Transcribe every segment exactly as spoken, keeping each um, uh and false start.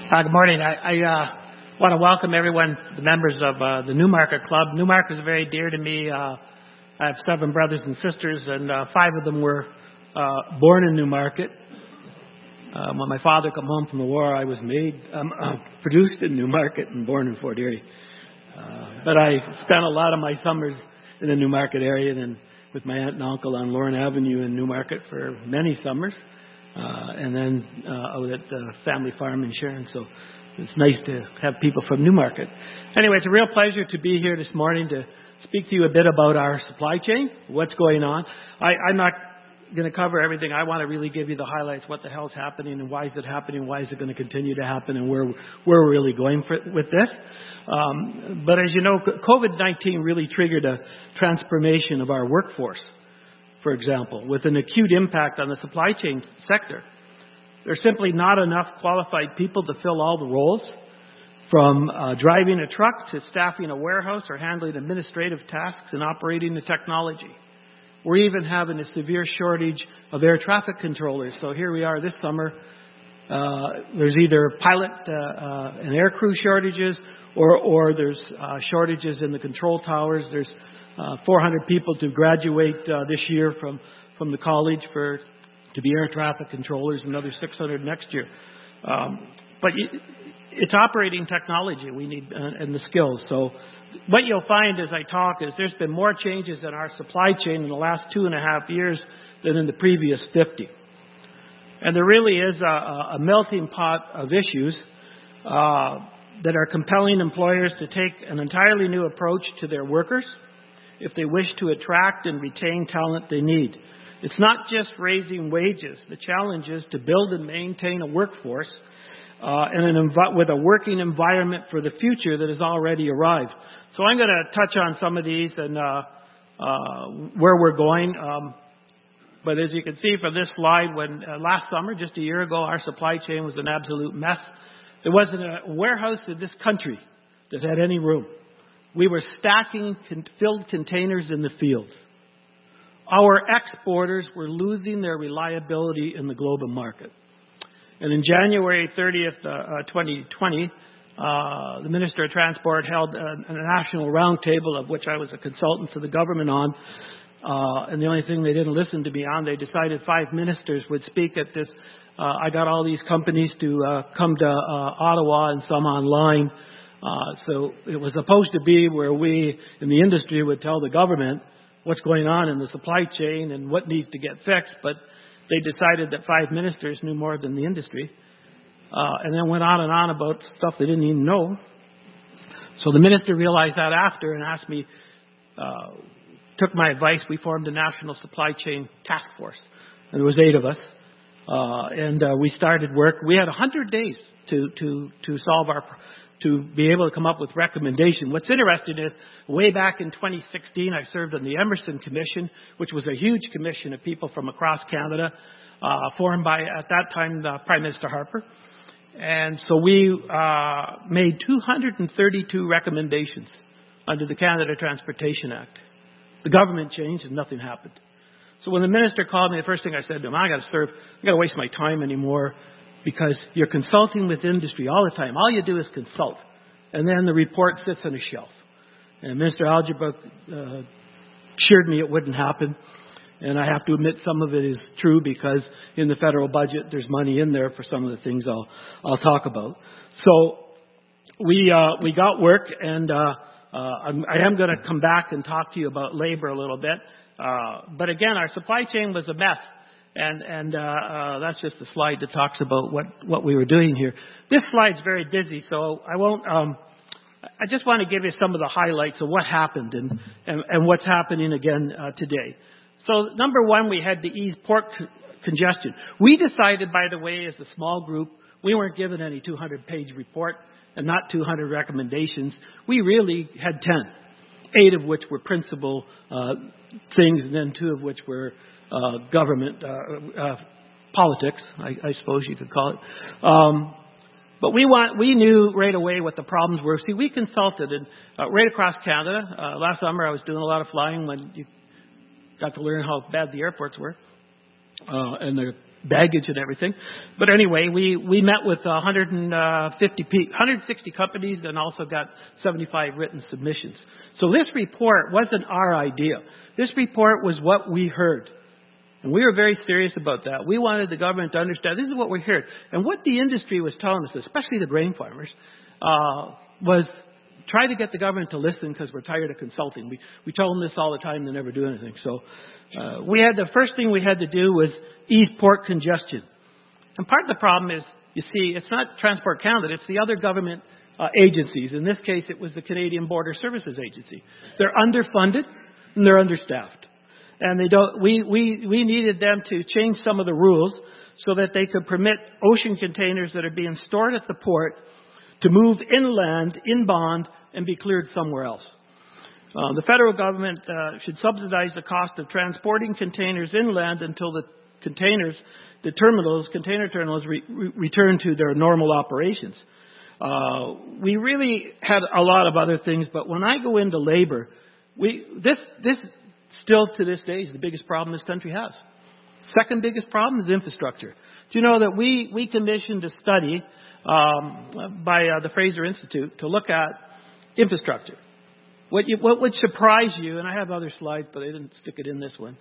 Uh, good morning. I, I uh, want to welcome everyone, the members of uh, the Newmarket Club. Newmarket is very dear to me. Uh, I have seven brothers and sisters, and uh, five of them were uh, born in Newmarket. Uh, when my father came home from the war, I was made, um, uh, produced in Newmarket and born in Fort Erie. Uh, but I spent a lot of my summers in the Newmarket area and with my aunt and uncle on Lorne Avenue in Newmarket for many summers. Uh, and then uh, out at the family farm in Sharon. So it's nice to have people from Newmarket. Anyway, it's a real pleasure to be here this morning to speak to you a bit about our supply chain, what's going on. I, I'm not going to cover everything. I want to really give you the highlights, what the hell's happening and why is it happening, why is it going to continue to happen, and where, where we're really going for, with this. Um, but as you know, COVID nineteen really triggered a transformation of our workforce. For example, with an acute impact on the supply chain sector. There's simply not enough qualified people to fill all the roles, from uh, driving a truck to staffing a warehouse or handling administrative tasks and operating the technology. We're even having a severe shortage of air traffic controllers. So here we are this summer. Uh, there's either pilot uh, uh, and air crew shortages, or, or there's uh, shortages in the control towers. There's Uh, four hundred people to graduate uh, this year from, from the college for to be air traffic controllers, another six hundred next year. Um, but it, it's operating technology we need uh, and the skills. So what you'll find as I talk is there's been more changes in our supply chain in the last two and a half years than in the previous fifty. And there really is a, a melting pot of issues uh, that are compelling employers to take an entirely new approach to their workers if they wish to attract and retain talent they need. It's not just raising wages. The challenge is to build and maintain a workforce uh, and an env- with a working environment for the future that has already arrived. So I'm going to touch on some of these and uh, uh, where we're going. Um, but as you can see from this slide, when uh, last summer, just a year ago, our supply chain was an absolute mess. There wasn't a warehouse in this country that had any room. We were stacking con- filled containers in the fields. Our exporters were losing their reliability in the global market. And in January thirtieth, uh, uh, twenty twenty, uh, the Minister of Transport held a, a national roundtable of which I was a consultant to the government on. Uh, and the only thing they didn't listen to me on, they decided five ministers would speak at this. Uh, I got all these companies to uh, come to uh, Ottawa and some online. Uh, so it was supposed to be where we in the industry would tell the government what's going on in the supply chain and what needs to get fixed, but they decided that five ministers knew more than the industry, uh, and then went on and on about stuff they didn't even know. So the minister realized that after and asked me, uh, took my advice. We formed a national supply chain task force, and there was eight of us, uh, and uh, we started work. We had one hundred days to to to solve our to be able to come up with recommendation. What's interesting is, way back in twenty sixteen, I served on the Emerson Commission, which was a huge commission of people from across Canada, uh, formed by, at that time, uh, Prime Minister Harper. And so we uh, made two hundred thirty-two recommendations under the Canada Transportation Act. The government changed and nothing happened. So when the minister called me, the first thing I said to him, I got to serve, I got to waste my time anymore, because you're consulting with industry all the time. All you do is consult. And then the report sits on a shelf. And Minister Algebra uh, assured me it wouldn't happen. And I have to admit some of it is true, because in the federal budget there's money in there for some of the things I'll I'll talk about. So we uh, we got work, and uh, uh, I'm, I am going to come back and talk to you about labor a little bit. Uh, but again, our supply chain was a mess. And, and uh, uh, that's just a slide that talks about what, what we were doing here. This slide's very busy, so I won't. Um, I just want to give you some of the highlights of what happened and, and, and what's happening again uh, today. So number one, we had to ease port c- congestion. We decided, by the way, as a small group, we weren't given any two hundred page report and not two hundred recommendations. We really had ten, eight of which were principal uh, things, and then two of which were Uh, government uh, uh, politics, I, I suppose you could call it. Um, but we want we knew right away what the problems were. See, we consulted and uh, right across Canada. Uh, last summer, I was doing a lot of flying when you got to learn how bad the airports were uh, and the baggage and everything. But anyway, we, we met with one hundred fifty, one hundred sixty companies and also got seventy-five written submissions. So this report wasn't our idea. This report was what we heard. And we were very serious about that. We wanted the government to understand this is what we heard. And what the industry was telling us, especially the grain farmers, uh, was try to get the government to listen because we're tired of consulting. We, we tell them this all the time, they never do anything. So uh, we had the first thing we had to do was ease port congestion. And part of the problem is, you see, it's not Transport Canada, it's the other government uh, agencies. In this case, it was the Canadian Border Services Agency. They're underfunded and they're understaffed. And they don't, we, we, we needed them to change some of the rules so that they could permit ocean containers that are being stored at the port to move inland, inbound, and be cleared somewhere else. Uh, the federal government uh, should subsidize the cost of transporting containers inland until the containers, the terminals, container terminals re- re- return to their normal operations. Uh, we really had a lot of other things, but when I go into labor, we, this, this, still to this day is the biggest problem this country has. Second biggest problem is infrastructure. Do you know that we, we commissioned a study um, by uh, the Fraser Institute to look at infrastructure. What, you, what would surprise you, and I have other slides, but I didn't stick it in this one.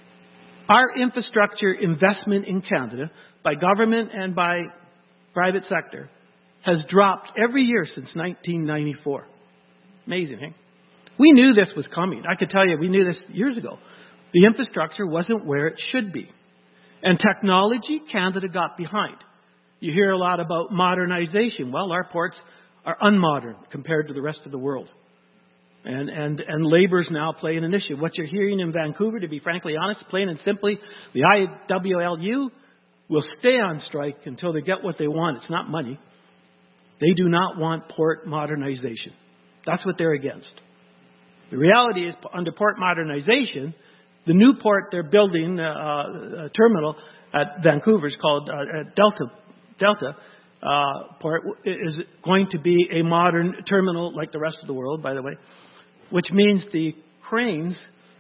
Our infrastructure investment in Canada, by government and by private sector, has dropped every year since nineteen ninety-four. Amazing, eh? We knew this was coming. I could tell you, we knew this years ago. The infrastructure wasn't where it should be. And technology, Canada got behind. You hear a lot about modernization. Well, our ports are unmodern compared to the rest of the world. And, and, and labor's now playing an issue. What you're hearing in Vancouver, to be frankly honest, plain and simply, the I W L U will stay on strike until they get what they want. It's not money. They do not want port modernization. That's what they're against. The reality is, under port modernization, the new port they're building, uh, a terminal at Vancouver, is called uh, at Delta, Delta uh, Port, is going to be a modern terminal like the rest of the world, by the way, which means the cranes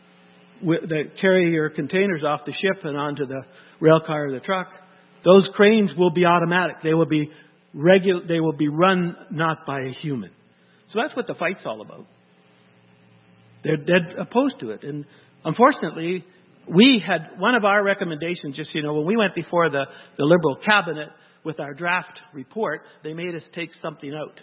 w- that carry your containers off the ship and onto the rail car or the truck, those cranes will be automatic. They will be regu- They will be run not by a human. So that's what the fight's all about. They're dead opposed to it. And unfortunately, we had one of our recommendations, just, you know, when we went before the, the Liberal cabinet with our draft report, they made us take something out.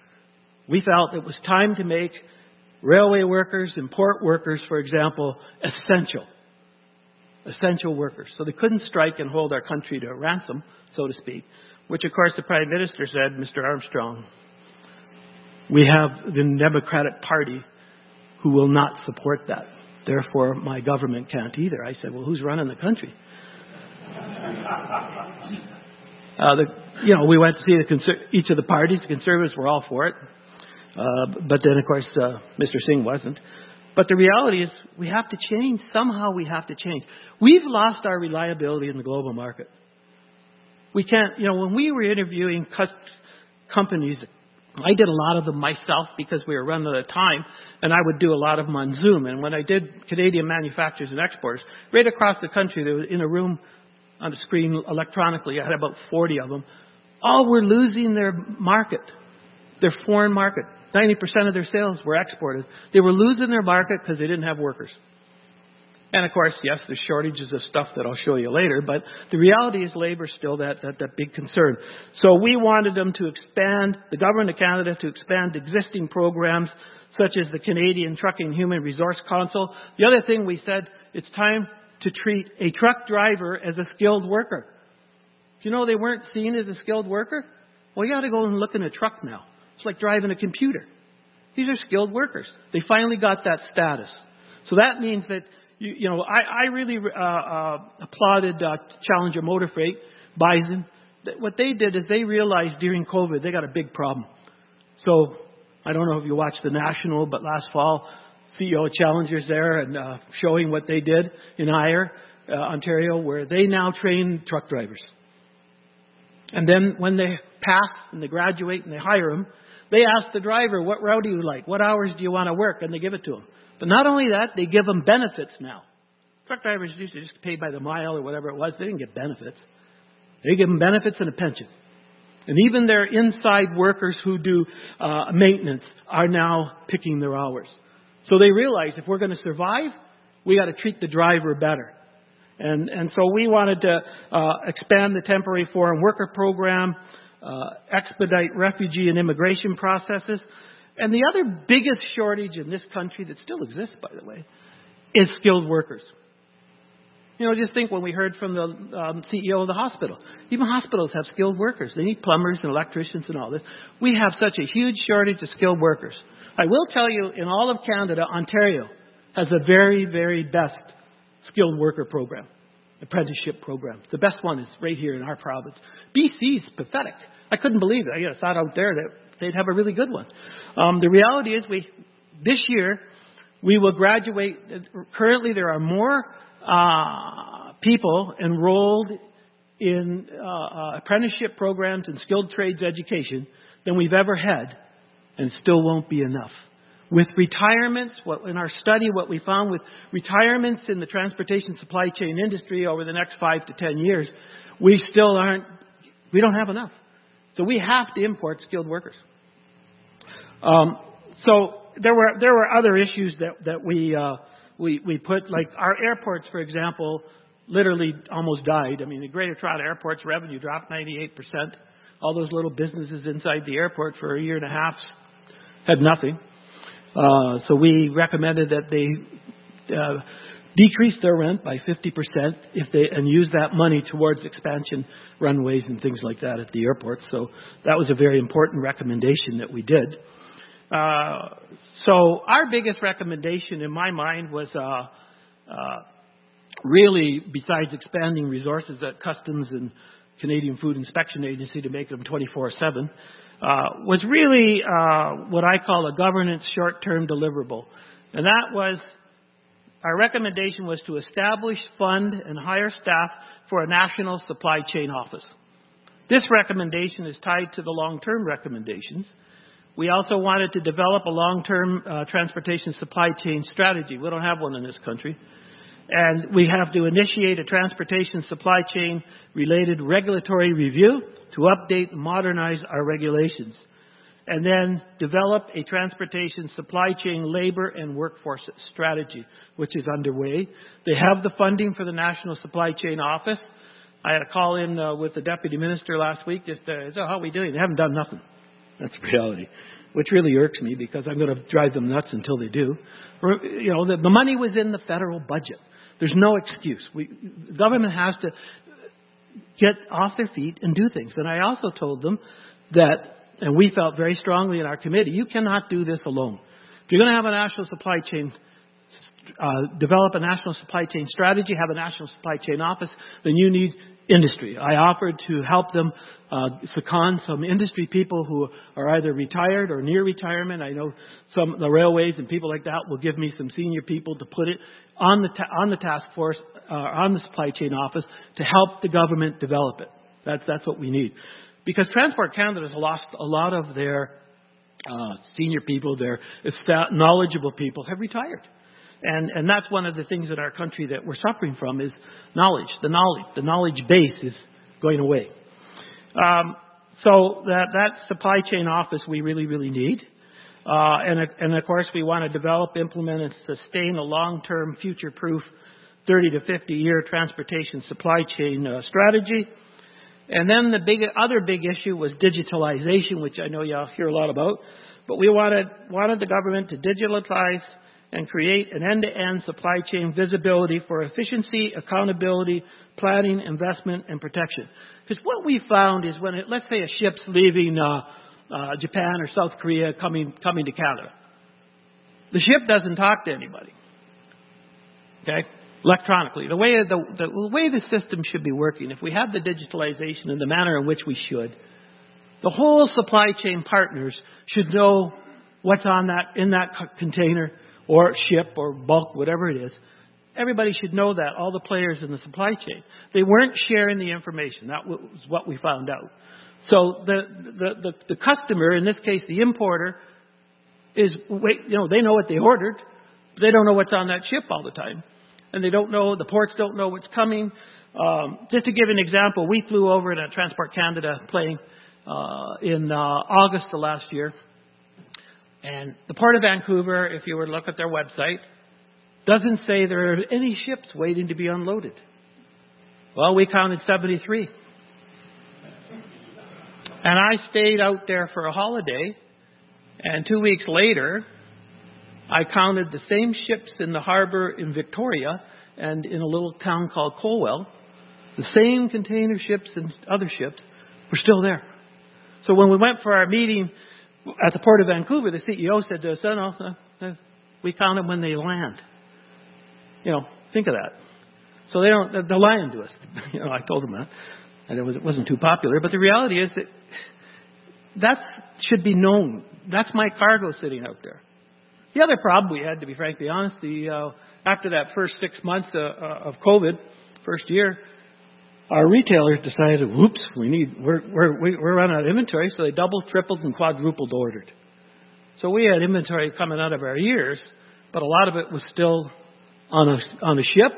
We felt it was time to make railway workers and port workers, for example, essential. Essential workers. So they couldn't strike and hold our country to ransom, so to speak, which, of course, the Prime Minister said, Mister Armstrong, we have the Democratic Party who will not support that. Therefore, my government can't either. I said, well, who's running the country? uh, the, you know, we went to see the conser- each of the parties. The Conservatives were all for it. Uh, but then, of course, uh, Mister Singh wasn't. But the reality is we have to change. Somehow we have to change. We've lost our reliability in the global market. We can't, you know, when we were interviewing cus- companies, I did a lot of them myself because we were running out of time, and I would do a lot of them on Zoom. And when I did Canadian manufacturers and exporters, right across the country, they were in a room on the screen electronically. I had about forty of them. All were losing their market, their foreign market. ninety percent of their sales were exported. They were losing their market because they didn't have workers. And, of course, yes, there's shortages of stuff that I'll show you later, but the reality is labor is still that, that, that big concern. So we wanted them to expand, the Government of Canada, to expand existing programs such as the Canadian Trucking Human Resource Council. The other thing we said, it's time to treat a truck driver as a skilled worker. Do you know they weren't seen as a skilled worker? Well, you got to go and look in a truck now. It's like driving a computer. These are skilled workers. They finally got that status. So that means that You, you know, I, I really uh, uh, applauded uh, Challenger Motor Freight, Bison. What they did is they realized during COVID they got a big problem. So I don't know if you watched The National, but last fall, C E O of Challenger's there and uh, showing what they did in Ayr, uh, Ontario, where they now train truck drivers. And then when they pass and they graduate and they hire them, they ask the driver, what route do you like? What hours do you want to work? And they give it to them. But not only that, they give them benefits now. truck drivers used to just pay by the mile or whatever it was. They didn't get benefits. They give them benefits and a pension. And even their inside workers who do uh, maintenance are now picking their hours. So they realize if we're going to survive, we got to treat the driver better. And and so we wanted to uh, expand the temporary foreign worker program, uh, expedite refugee and immigration processes. And the other biggest shortage in this country that still exists, by the way, is skilled workers. You know, just think when we heard from the um, C E O of the hospital. Even hospitals have skilled workers. They need plumbers and electricians and all this. We have such a huge shortage of skilled workers. I will tell you, in all of Canada, Ontario has the very, very best skilled worker program, apprenticeship program. The best one is right here in our province. B C's pathetic. I couldn't believe it. I thought out there that they'd have a really good one. Um, the reality is, we this year we will graduate. Currently, there are more uh, people enrolled in uh, uh, apprenticeship programs and skilled trades education than we've ever had, and it still won't be enough. With retirements, what, in our study, what we found with retirements in the transportation supply chain industry over the next five to ten years, we still aren't, we don't have enough. So we have to import skilled workers. Um, so there were there were other issues that that we uh, we we put, like our airports, for example, literally almost died. I mean, the Greater Toronto Airport's revenue dropped ninety-eight percent. All those little businesses inside the airport for a year and a half had nothing. Uh, so we recommended that they uh, decrease their rent by fifty percent if they and use that money towards expansion runways and things like that at the airport. So that was a very important recommendation that we did. Uh, so our biggest recommendation in my mind was uh, uh, really, besides expanding resources at Customs and Canadian Food Inspection Agency to make them twenty-four seven, Uh, was really uh, what I call a governance short-term deliverable. And that was, our recommendation was to establish, fund, and hire staff for a national supply chain office. This recommendation is tied to the long-term recommendations. We also wanted to develop a long-term uh, transportation supply chain strategy. We don't have one in this country. And we have to initiate a transportation supply chain related regulatory review to update and modernize our regulations. And then develop a transportation supply chain labor and workforce strategy, which is underway. They have the funding for the National Supply Chain Office. I had a call in uh, with the Deputy Minister last week. Just, uh, so how are we doing? They haven't done nothing. That's the reality, which really irks me because I'm going to drive them nuts until they do. You know, the, the money was in the federal budget. There's no excuse. We, the government has to get off their feet and do things. And I also told them that, and we felt very strongly in our committee, you cannot do this alone. If you're going to have a national supply chain, uh, develop a national supply chain strategy, have a national supply chain office, then you need industry. I offered to help them uh, second some industry people who are either retired or near retirement. I know some the railways and people like that will give me some senior people to put it on the ta- on the task force, uh, on the supply chain office to help the government develop it. That's that's what we need, because Transport Canada has lost a lot of their uh, senior people, their knowledgeable people have retired. And and that's one of the things in our country that we're suffering from is knowledge. The knowledge, the knowledge base is going away. Um, so that that supply chain office we really really need. Uh, and and of course we want to develop, implement, and sustain a long-term, future-proof, thirty to fifty year transportation supply chain uh, strategy. And then the big other big issue was digitalization, which I know y'all hear a lot about. But we wanted wanted the government to digitalize and create an end-to-end supply chain visibility for efficiency, accountability, planning, investment, and protection. Because what we found is when, it, let's say, a ship's leaving uh, uh, Japan or South Korea coming coming to Canada, the ship doesn't talk to anybody. Okay, electronically, the way the, the the way the system should be working, if we have the digitalization in the manner in which we should, the whole supply chain partners should know what's on that in that container or ship or bulk, whatever it is. Everybody should know that, all the players in the supply chain. They weren't sharing the information. That was what we found out. So the the, the, the customer, in this case the importer, is, wait, you know, they know what they ordered, but they don't know what's on that ship all the time. and they don't know, the ports don't know what's coming. Um, just to give an example, we flew over in a Transport Canada plane uh, in uh, August of last year. And the Port of Vancouver, if you were to look at their website, doesn't say there are any ships waiting to be unloaded. Well, we counted seventy-three. And I stayed out there for a holiday, and two weeks later, I counted the same ships in the harbor in Victoria and in a little town called Colwell. The same container ships and other ships were still there. So when we went for our meeting at the Port of Vancouver, the C E O said to us, oh, no, no, we count them when they land. You know, think of that. So they don't, they're lying to us. You know, I told them that. And it, was, it wasn't too popular. But the reality is that that should be known. That's my cargo sitting out there. The other problem we had, to be frankly honest, the uh, after that first six months uh, uh, of COVID, first year, our retailers decided, whoops, we need, we're, we're, we're running out of inventory, so they doubled, tripled, and quadrupled ordered. So we had inventory coming out of our ears, but a lot of it was still on a, on a ship,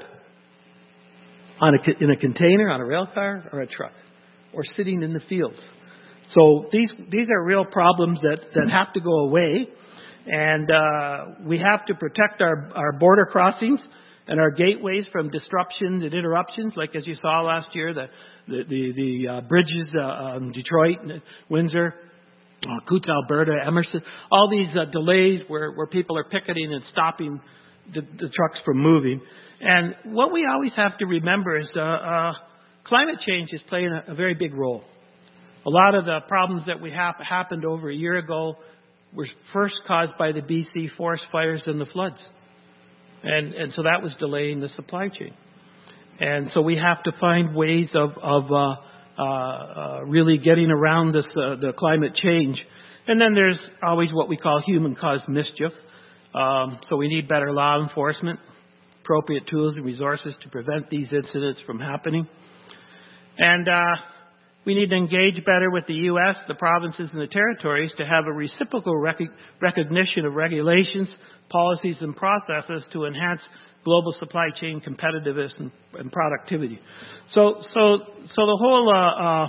on a, in a container, on a rail car, or a truck, or sitting in the fields. So these, these are real problems that, that have to go away, and uh, we have to protect our, our border crossings and our gateways from disruptions and interruptions, like as you saw last year, the the the, the uh, bridges, uh, um, Detroit, Windsor, uh, Coutts, Alberta, Emerson, all these uh, delays where, where people are picketing and stopping the, the trucks from moving. And what we always have to remember is uh, uh, climate change is playing a, a very big role. A lot of the problems that we have happened over a year ago were first caused by the B C forest fires and the floods. And, and so that was delaying the supply chain. And so we have to find ways of, of uh, uh, uh, really getting around this, uh, the climate change. And then there's always what we call human-caused mischief. Um, so we need better law enforcement, appropriate tools and resources to prevent these incidents from happening. And uh, we need to engage better with the U S, the provinces, and the territories to have a reciprocal rec- recognition of regulations, policies, and processes to enhance global supply chain competitiveness and, and productivity. So, so, so the whole uh, uh,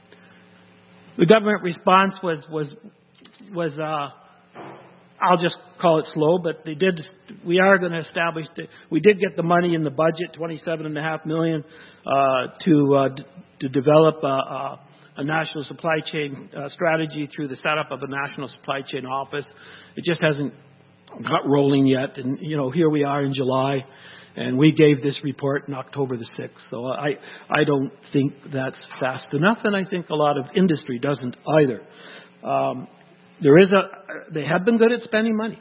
the government response was was was uh, I'll just call it slow, but they did. We are going to establish. The, we did get the money in the budget, twenty-seven and a half million, uh, to uh, d- to develop a, a, a national supply chain uh, strategy through the setup of a national supply chain office. It just hasn't got rolling yet, and you know, here we are in July, and we gave this report in October the sixth. So I I don't think that's fast enough, and I think a lot of industry doesn't either. Um, there is a they have been good at spending money.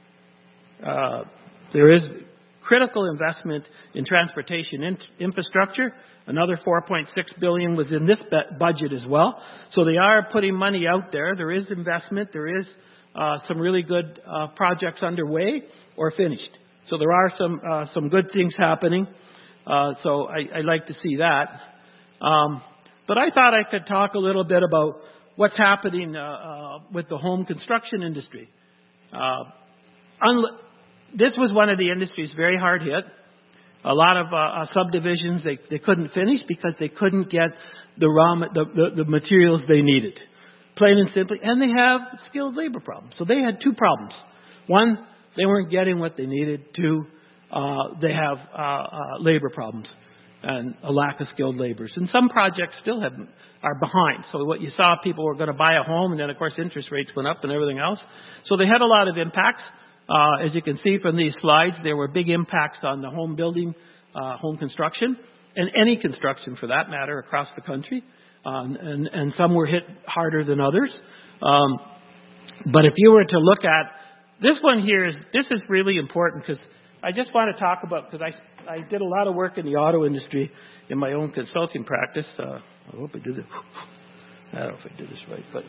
Uh, there is critical investment in transportation in, infrastructure. Another four point six billion dollars was in this budget as well. So they are putting money out there. There is investment. There is uh, some really good uh, projects underway or finished. So there are some uh, some good things happening. Uh, so I, I like to see that. Um, but I thought I could talk a little bit about what's happening uh, uh, with the home construction industry. Uh, unl- this was one of the industries very hard hit. A lot of uh, uh, subdivisions they, they couldn't finish because they couldn't get the raw the, the, the materials they needed, plain and simply. And they have skilled labor problems. So they had two problems. One, they weren't getting what they needed. Two, uh, they have uh, uh, labor problems and a lack of skilled laborers. And some projects still have are behind. So what you saw, people were going to buy a home, and then of course interest rates went up and everything else. So they had a lot of impacts. Uh, as you can see from these slides, there were big impacts on the home building, uh, home construction, and any construction for that matter across the country. Um, and, and some were hit harder than others. Um, but if you were to look at this one here, is this is really important because I just want to talk about, because I, I did a lot of work in the auto industry in my own consulting practice. Uh, I hope I did it. I don't know if I did this right, but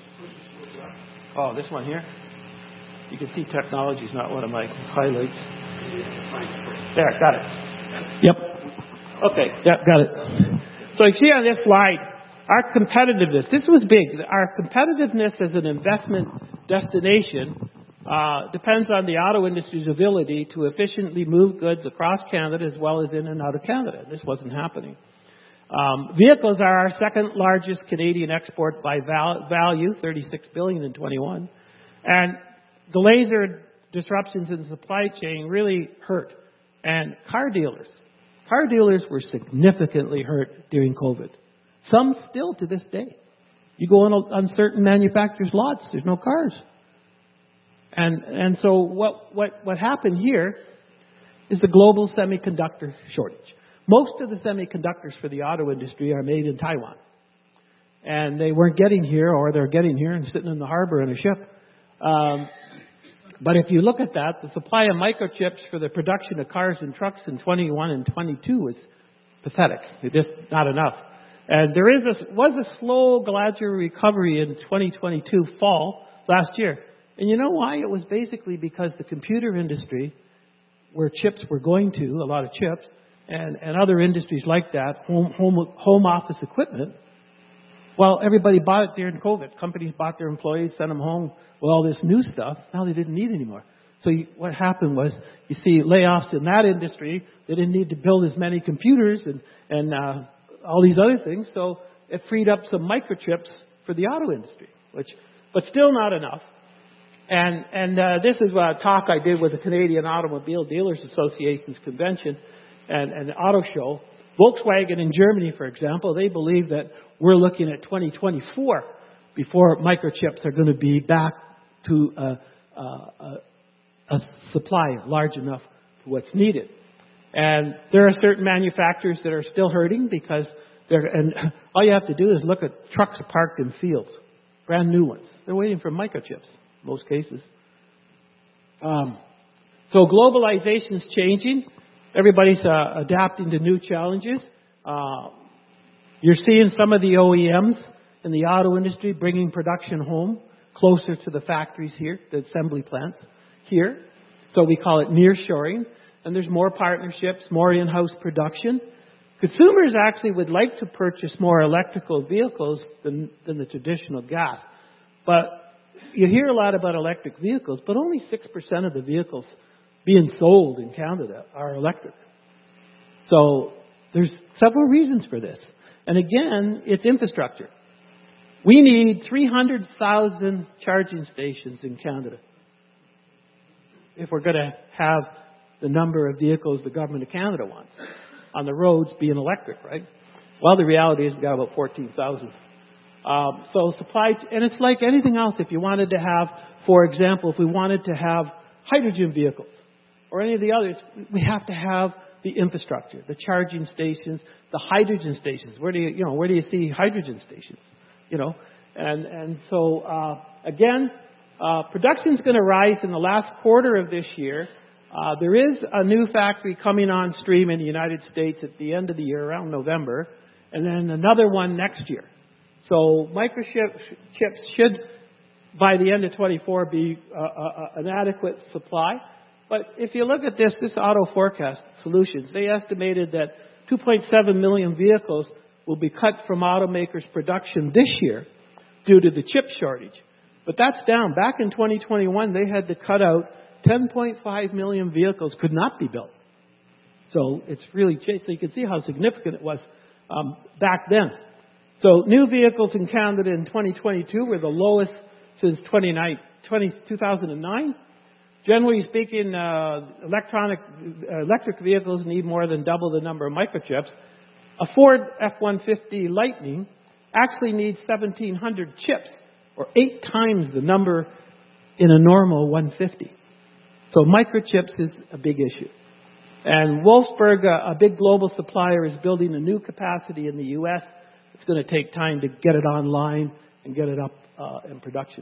oh, this one here. You can see technology is not one of my highlights. There, got it. Yep. Okay, yep, got it. So you see on this slide, our competitiveness, this was big. Our competitiveness as an investment destination uh, depends on the auto industry's ability to efficiently move goods across Canada as well as in and out of Canada. This wasn't happening. Um, vehicles are our second largest Canadian export by val- value, thirty-six billion dollars in twenty-one. And delays or disruptions in the supply chain really hurt. And car dealers, car dealers were significantly hurt during COVID. Some still to this day. You go on, on certain manufacturers' lots, there's no cars. And and so what, what, what happened here is the global semiconductor shortage. Most of the semiconductors for the auto industry are made in Taiwan. And they weren't getting here, or they're getting here and sitting in the harbor in a ship. Um, but if you look at that, the supply of microchips for the production of cars and trucks in twenty-one and twenty-two was pathetic. It's just not enough. And there is a, was a slow, gradual recovery in twenty twenty-two fall last year. And you know why? It was basically because the computer industry, where chips were going to, a lot of chips, and, and other industries like that, home, home, home office equipment, well, everybody bought it during COVID. Companies bought their employees, sent them home with all this new stuff. Now they didn't need anymore. So you, what happened was, you see layoffs in that industry. They didn't need to build as many computers and, and uh, all these other things. So it freed up some microchips for the auto industry, which, but still not enough. And, and uh, this is a talk I did with the Canadian Automobile Dealers Association's convention and, and auto show. Volkswagen in Germany, for example, they believe that we're looking at twenty twenty-four before microchips are going to be back to a, a, a supply large enough for what's needed. And there are certain manufacturers that are still hurting because they're, and all you have to do is look at trucks parked in fields, brand new ones. They're waiting for microchips in most cases. Um, so globalization is changing. Everybody's uh, adapting to new challenges. Uh, you're seeing some of the O E Ms in the auto industry bringing production home closer to the factories here, the assembly plants here. So we call it nearshoring. And there's more partnerships, more in-house production. Consumers actually would like to purchase more electrical vehicles than, than the traditional gas. But you hear a lot about electric vehicles, but only six percent of the vehicles being sold in Canada are electric. So there's several reasons for this. And again, it's infrastructure. We need three hundred thousand charging stations in Canada if we're going to have the number of vehicles the government of Canada wants on the roads being electric, right? Well, the reality is we've got about fourteen thousand. Um, so supply, and it's like anything else. If you wanted to have, for example, if we wanted to have hydrogen vehicles or any of the others, we have to have the infrastructure, the charging stations, the hydrogen stations. Where do you, you know, where do you see hydrogen stations? You know, and and so uh, again, uh, production is going to rise in the last quarter of this year. Uh, there is a new factory coming on stream in the United States at the end of the year, around November, and then another one next year. So microchips should, by the end of twenty-four, be uh, uh, an adequate supply. But if you look at this, this Auto Forecast Solutions, they estimated that two point seven million vehicles will be cut from automakers' production this year due to the chip shortage. But that's down. Back in twenty twenty-one, they had to cut out ten point five million vehicles could not be built. So it's really changed. So you can see how significant it was um, back then. So new vehicles in Canada in twenty twenty-two were the lowest since two thousand nine. Generally speaking, uh, electronic uh, electric vehicles need more than double the number of microchips. A Ford F one fifty Lightning actually needs seventeen hundred chips, or eight times the number in a normal one fifty. So microchips is a big issue. And Wolfsburg, a, a big global supplier, is building a new capacity in the U S. It's going to take time to get it online and get it up uh, in production.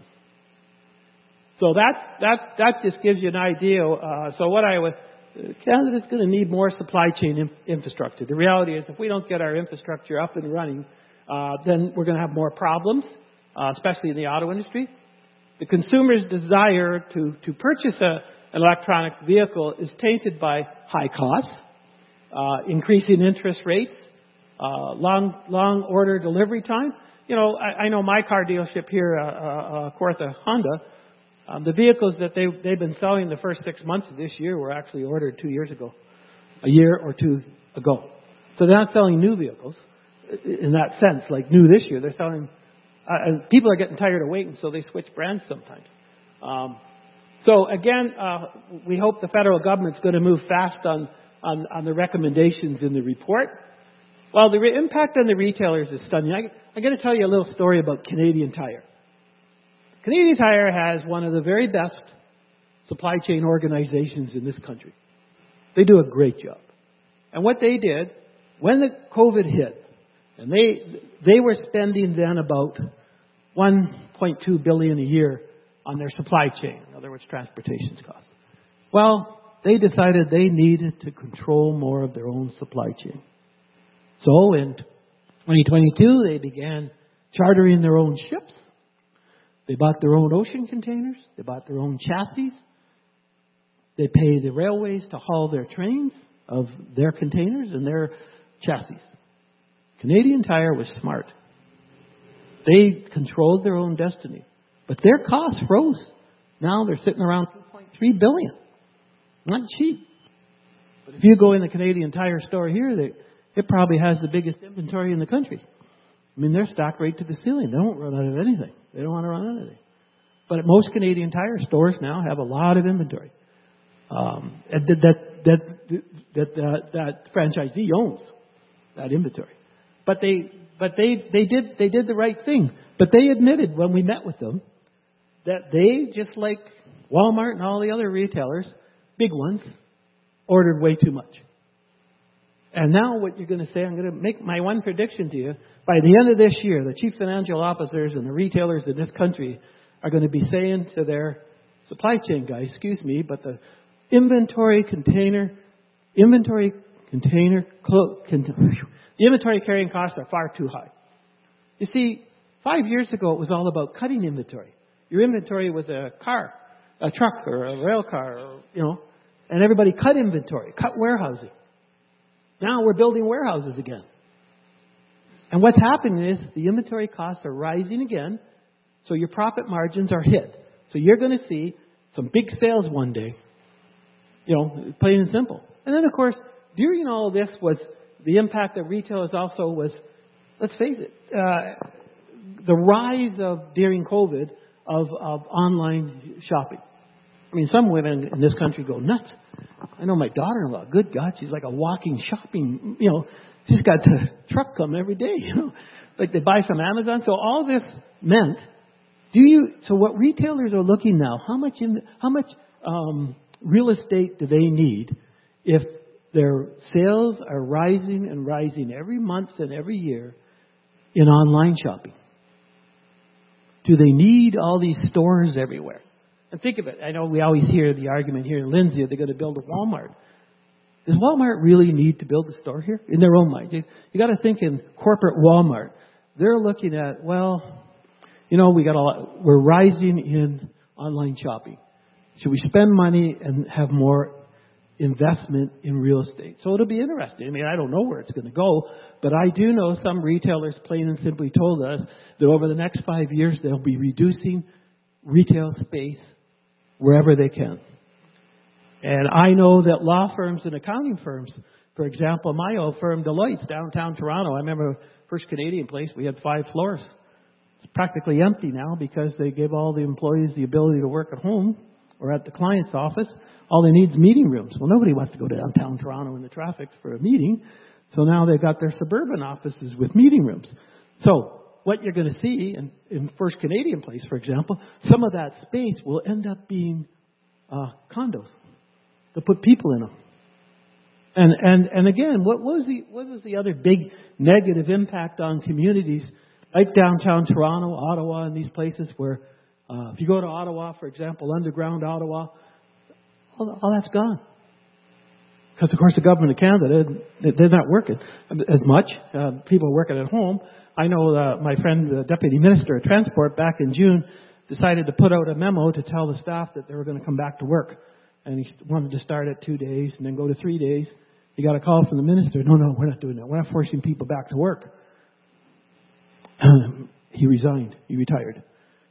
So that that that just gives you an idea. Uh, so what I would, Canada's going to need more supply chain in, infrastructure. The reality is, if we don't get our infrastructure up and running, uh, then we're going to have more problems, uh, especially in the auto industry. The consumer's desire to to purchase a An electronic vehicle is tainted by high costs, uh, increasing interest rates, uh, long long order delivery time. You know, I, I know my car dealership here, uh, uh, Kawartha Honda, Um, the vehicles that they, they've been selling the first six months of this year were actually ordered two years ago, a year or two ago. So they're not selling new vehicles in that sense, like new this year. They're selling, uh, and people are getting tired of waiting, so they switch brands sometimes. Um, so again, uh, we hope the federal government's going to move fast on, on, on the recommendations in the report. Well, the re- impact on the retailers is stunning. I, I'm going to tell you a little story about Canadian Tire. Canadian Tire has one of the very best supply chain organizations in this country. They do a great job. And what they did, when the COVID hit, and they they were spending then about one point two billion dollars a year on their supply chain, in other words, transportation costs. Well, they decided they needed to control more of their own supply chain. So in twenty twenty-two, they began chartering their own ships. They bought their own ocean containers. They bought their own chassis. They pay the railways to haul their trains of their containers and their chassis. Canadian Tire was smart. They controlled their own destiny. But their costs rose. Now they're sitting around two point three billion dollars. Not cheap. But if you go in the Canadian Tire store here, they, it probably has the biggest inventory in the country. I mean, they're stocked right to the ceiling. They don't run out of anything. They don't want to run out of anything. But most Canadian Tire stores now have a lot of inventory. Um, and that that that that, uh, that franchisee owns that inventory. But they but they they did they did the right thing. But they admitted when we met with them that they, just like Walmart and all the other retailers, big ones, ordered way too much. And now what you're going to say, I'm going to make my one prediction to you. By the end of this year, the chief financial officers and the retailers in this country are going to be saying to their supply chain guys, excuse me, but the inventory container, inventory container, clo- con- the inventory carrying costs are far too high. You see, five years ago it was all about cutting inventory. Your inventory was a car, a truck or a rail car, or, you know, and everybody cut inventory, cut warehousing. Now we're building warehouses again. And what's happening is the inventory costs are rising again, so your profit margins are hit. So you're going to see some big sales one day, you know, plain and simple. And then, of course, during all of this was the impact of retailers also was, let's face it, uh, the rise of, during COVID, of, of online shopping. I mean, some women in this country go nuts. I know my daughter-in-law, good God, she's like a walking shopping, you know, she's got the truck coming every day, you know, like they buy from Amazon. So all this meant, do you, so what retailers are looking now, how much, in, how much um, real estate do they need if their sales are rising and rising every month and every year in online shopping? Do they need all these stores everywhere? And think of it. I know we always hear the argument here in Lindsay, they're going to build a Walmart. Does Walmart really need to build a store here? In their own mind. You, you got to think in corporate Walmart. They're looking at, well, you know, we got a lot, we're rising in online shopping. Should we spend money and have more investment in real estate? So it'll be interesting. I mean, I don't know where it's going to go, but I do know some retailers plain and simply told us that over the next five years, they'll be reducing retail space wherever they can. And I know that law firms and accounting firms, for example, my old firm, Deloitte's downtown Toronto, I remember First Canadian Place, we had five floors. It's practically empty now because they gave all the employees the ability to work at home or at the client's office. All they need is meeting rooms. Well, nobody wants to go to downtown Toronto in the traffic for a meeting. So now they've got their suburban offices with meeting rooms. So what you're going to see in, in First Canadian Place, for example, some of that space will end up being uh, condos. They'll put people in them. And and and again, what was the what was the other big negative impact on communities like downtown Toronto, Ottawa, and these places where uh, if you go to Ottawa, for example, underground Ottawa, all, all that's gone. Because, of course, the government of Canada, they're not working as much. Uh, people are working at home. I know uh, my friend, the Deputy Minister of Transport, back in June, decided to put out a memo to tell the staff that they were going to come back to work. And he wanted to start at two days and then go to three days. He got a call from the minister. No, no, we're not doing that. We're not forcing people back to work. Um, he resigned. He retired.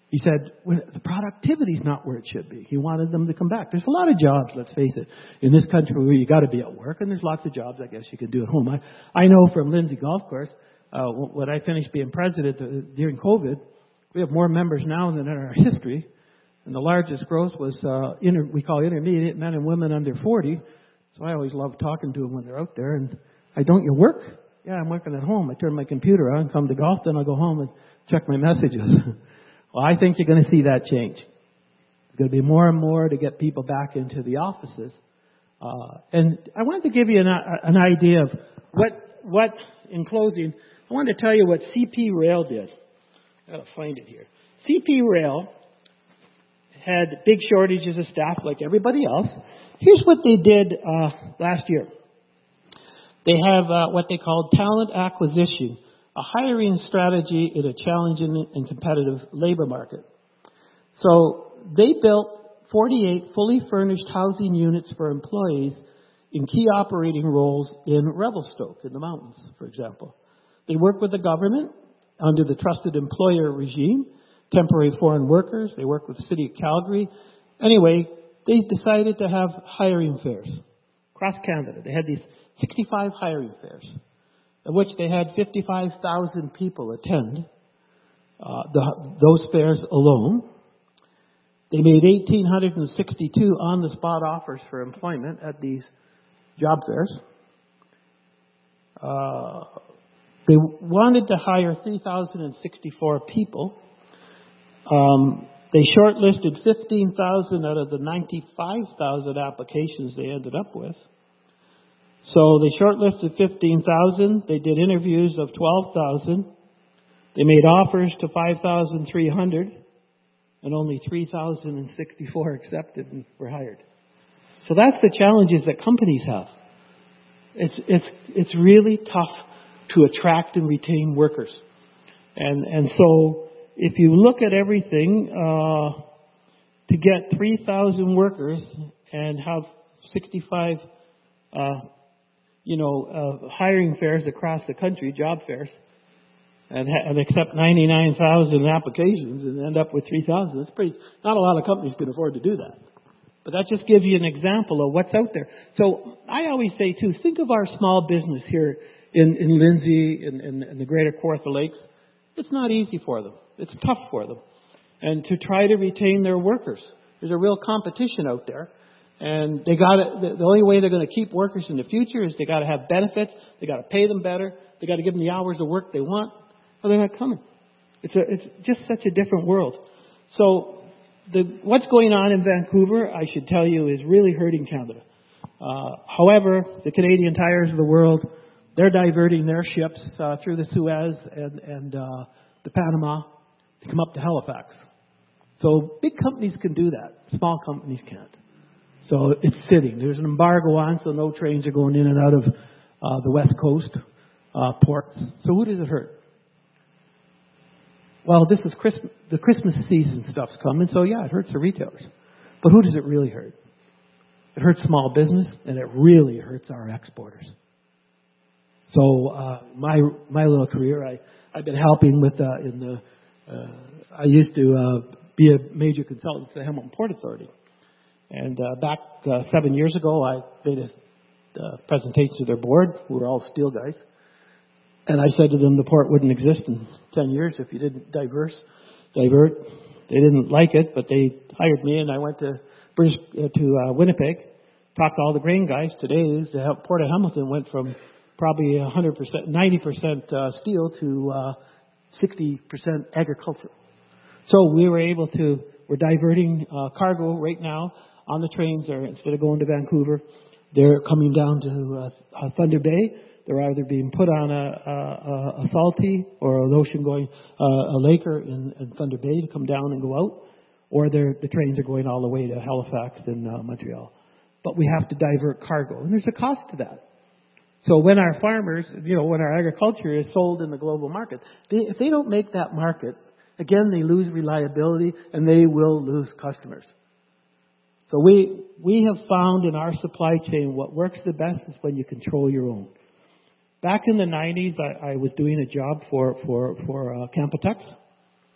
He said, when the productivity's not where it should be. He wanted them to come back. There's a lot of jobs, let's face it, in this country where you got to be at work, and there's lots of jobs, I guess, you can do at home. I, I know from Lindsay Golf Course, uh, when I finished being president uh, during COVID, we have more members now than in our history. And the largest growth was, uh, inter, we call intermediate, men and women under forty. So I always love talking to them when they're out there. And I don't you work? Yeah, I'm working at home. I turn my computer on, come to golf, then I'll go home and check my messages. Well, I think you're going to see that change. There's going to be more and more to get people back into the offices. Uh, and I wanted to give you an, an idea of what, what, in closing, I wanted to tell you what C P Rail did. I've got to find it here. C P Rail had big shortages of staff like everybody else. Here's what they did uh, last year. They have uh, what they call talent acquisition, a hiring strategy in a challenging and competitive labor market. So they built forty-eight fully furnished housing units for employees in key operating roles in Revelstoke in the mountains, for example. They work with the government under the trusted employer regime, temporary foreign workers. They work with the city of Calgary. Anyway, they decided to have hiring fairs across Canada. They had these sixty-five hiring fairs, of which they had fifty-five thousand people attend uh, the, those fairs alone. They made one thousand eight hundred sixty-two on-the-spot offers for employment at these job fairs. Uh, they wanted to hire three thousand sixty-four people. Um, they shortlisted fifteen thousand out of the ninety-five thousand applications they ended up with. So they shortlisted fifteen thousand. They did interviews of twelve thousand. They made offers to five thousand three hundred, and only three thousand sixty-four accepted and were hired. So that's the challenges that companies have. It's it's it's really tough to attract and retain workers, and and so if you look at everything, uh, to get three thousand workers and have sixty-five, uh, you know, uh, hiring fairs across the country, job fairs, and, ha- and accept ninety-nine thousand applications and end up with three thousand, it's pretty. Not a lot of companies can afford to do that. But that just gives you an example of what's out there. So I always say, too, think of our small business here in, in Lindsay and in, in, in the greater Kawartha Lakes. It's not easy for them. It's tough for them. And to try to retain their workers. There's a real competition out there. And they got to, the only way they're going to keep workers in the future is they got to have benefits. They got to pay them better. They got to give them the hours of work they want, or they're not coming. It's a, it's just such a different world. So the, what's going on in Vancouver, I should tell you, is really hurting Canada. Uh, however, the Canadian Tires of the world, they're diverting their ships uh, through the Suez and, and uh, the Panama to come up to Halifax. So big companies can do that. Small companies can't. So it's sitting. There's an embargo on, so no trains are going in and out of uh, the West Coast uh, ports. So who does it hurt? Well, this is Christmas, the Christmas season stuff's coming, so yeah, it hurts the retailers. But who does it really hurt? It hurts small business, and it really hurts our exporters. So uh, my my little career, I I've been helping with uh, in the. Uh, I used to uh, be a major consultant for the Hamilton Port Authority, and uh, back uh, seven years ago, I made a uh, presentation to their board. We were all steel guys. And I said to them, the port wouldn't exist in ten years if you didn't diverse, divert. They didn't like it, but they hired me, and I went to British, uh, to uh, Winnipeg, talked to all the grain guys. Today, the Port of Hamilton went from probably one hundred percent, ninety percent uh, steel to uh, sixty percent agriculture. So we were able to, we're diverting uh, cargo right now on the trains. Or instead of going to Vancouver, they're coming down to uh, Thunder Bay. They're either being put on a, a, a salty or an ocean going, uh, a laker in, in Thunder Bay to come down and go out, or they're, the trains are going all the way to Halifax and uh, Montreal. But we have to divert cargo, and there's a cost to that. So when our farmers, you know, when our agriculture is sold in the global market, they, if they don't make that market, again, they lose reliability and they will lose customers. So we we have found in our supply chain what works the best is when you control your own. Back in the nineties, I, I was doing a job for for for uh, Canpotex,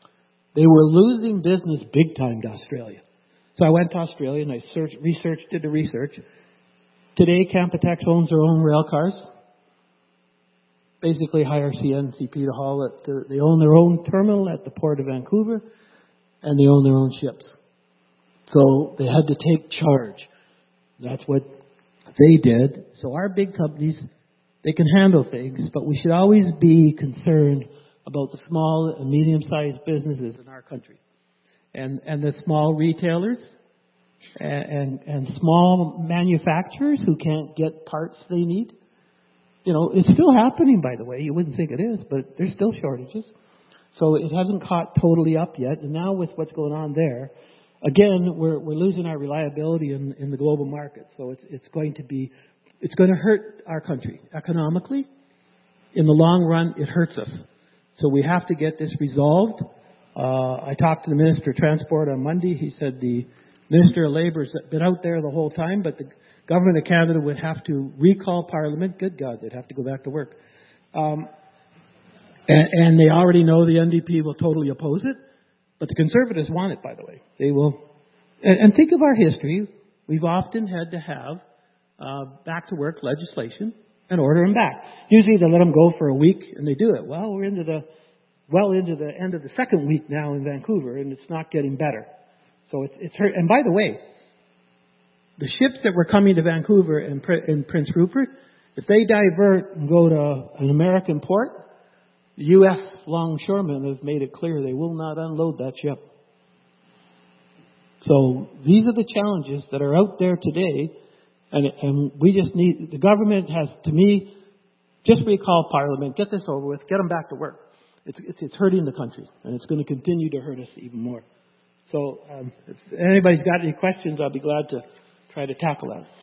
They were losing business big time to Australia. So I went to Australia and I searched, researched, did the research. Today, Canpotex owns their own rail cars. Basically hire C N C P to haul it. To, they own their own terminal at the Port of Vancouver, and they own their own ships. So they had to take charge. That's what they did. So our big companies, they can handle things, but we should always be concerned about the small and medium-sized businesses in our country. And and the small retailers and, and, and small manufacturers who can't get parts they need. You know, it's still happening, by the way. You wouldn't think it is, but there's still shortages. So it hasn't caught totally up yet. And now with what's going on there, again, we're we're losing our reliability in, in the global market. So it's it's going to be it's going to hurt our country economically. In the long run, it hurts us. So we have to get this resolved. Uh, I talked to the Minister of Transport on Monday. He said the Minister of Labour has been out there the whole time, but the Government of Canada would have to recall Parliament. Good God, they'd have to go back to work. Um, and, and they already know the N D P will totally oppose it, but the Conservatives want it, by the way. They will. And, and think of our history. We've often had to have uh, back-to-work legislation and order them back. Usually they let them go for a week, and they do it. Well, we're into the well into the end of the second week now in Vancouver, and it's not getting better. So it's, it's hurt. And by the way, the ships that were coming to Vancouver and, and Prince Rupert, if they divert and go to an American port, the U S longshoremen have made it clear they will not unload that ship. So these are the challenges that are out there today, and, and we just need, the government has, to me, just recall Parliament, get this over with, get them back to work. It's, it's, it's hurting the country, and it's going to continue to hurt us even more. So um, if anybody's got any questions, I'll be glad to try to tackle that.